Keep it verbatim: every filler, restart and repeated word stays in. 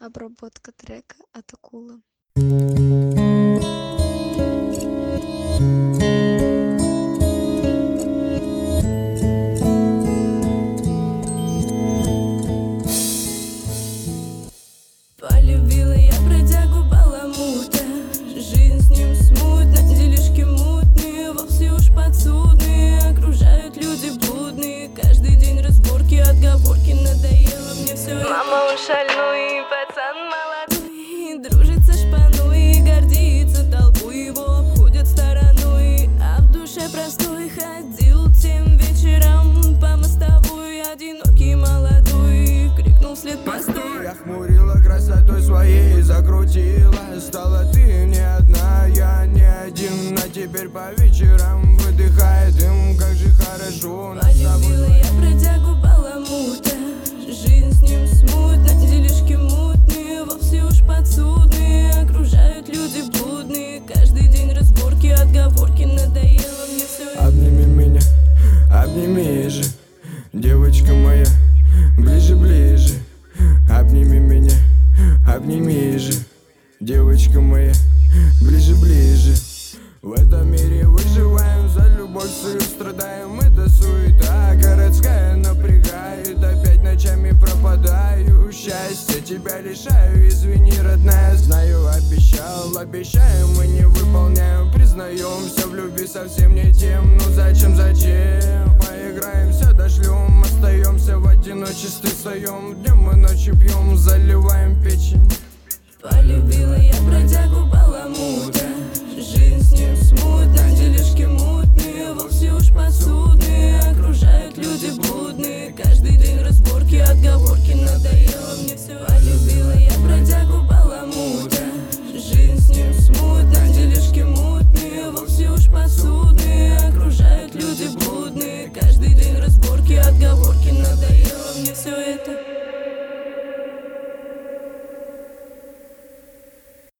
Обработка трека от Акулы. Полюбила я бродягу баламута, жизнь с ним смутна, делишки мутные, вовсе уж подсудные, окружают люди блудные, каждый день разборки, отговорки, надоело мне все. Мама он шальной, пацан молодой, дружит со шпаной, гордится толпой, его обходят стороной, а в душе простой ходил тем вечером по мостовой, одинокий молодой, крикнул вслед постой. Я хмурила красотой своей, закрутила. Стала ты не одна, я не один. А теперь по вечерам выдыхает дым. Как же хорошо нас с тобой. Полюбила я бродягу баламута, жизнь с ним смутна, делишки мутные, вовсе уж подсудные, окружают люди блудные, каждый день разборки, отговорки, надоело мне все. Обними меня, обними же, девочка моя, ближе, ближе. Обними меня, обними же, девочка моя, ближе, ближе. В этом мире выживаем, за любовь свою страдаем. Это суета городская напрягает, опять ночами пропадаю. Счастья тебя лишаю, извини, родная. Знаю, обещал, обещаем, мы не выполняем. Признаемся в любви совсем не тем. Ну зачем, зачем? Поиграемся, дошлем, остаемся в одиночестве своем. Днем и ночью пьем, заливаем печень. Полюбила я бродягу баламута, жизнь с ним смутна, делишки мутные, вовсе уж подсудные, окружают люди блудные, каждый день разборки, отговорки, надоело мне все. Полюбила я бродягу баламута, жизнь с ним смутна, делишки мутные, вовсе уж подсудные, окружают люди блудные, каждый день разборки, отговорки, надоело мне все это.